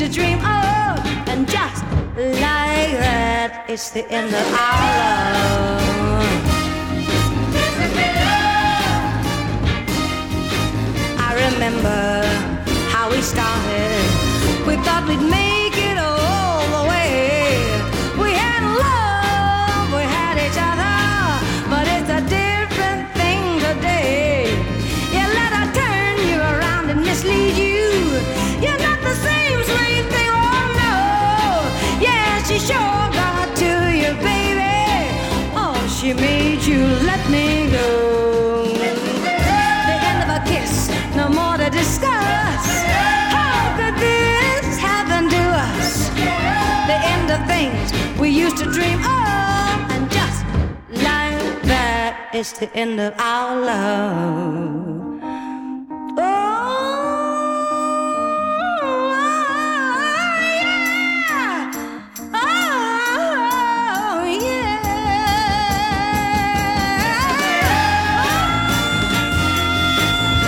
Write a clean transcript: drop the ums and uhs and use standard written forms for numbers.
to dream of, and just like that, it's the end of our love. I remember how we started. We thought we'd make it all the way. We had love, we had each other, but it's a different thing today. You let her turn you around and mislead you. You're not the same sweet thing, oh no. Yeah, she sure got to you, baby. Oh, she made you let me go. The end of a kiss, no more to discuss. How could this happen to us? The end of things we used to dream of, and just like that, it's the end of our love.